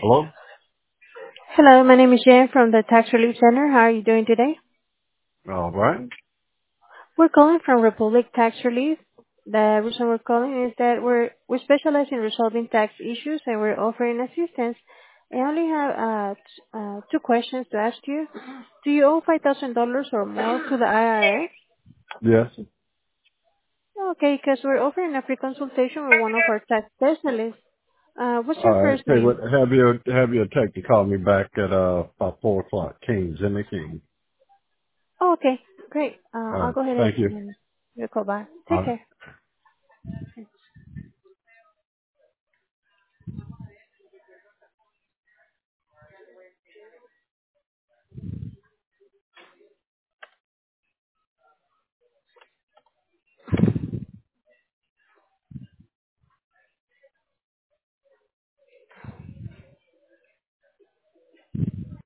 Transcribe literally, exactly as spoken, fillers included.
Hello? Hello, my name is Jan from the Tax Relief Center. How are you doing today? All right. We're calling from Republic Tax Relief. The reason we're calling is that we're we specialize in resolving tax issues and we're offering assistance. I only have uh, t- uh, two questions to ask you. Do you owe five thousand dollars or more to the I R S? Yes. Okay, because we're offering a free consultation with one of our tax specialists. Uh, what's All your right. first Hey, what, name? have your have your tech to call me back at uh about four o'clock. King, Jimmy King. Oh, okay, great. Uh, All I'll right. go ahead and, Thank you. and you call back. All Take right. care.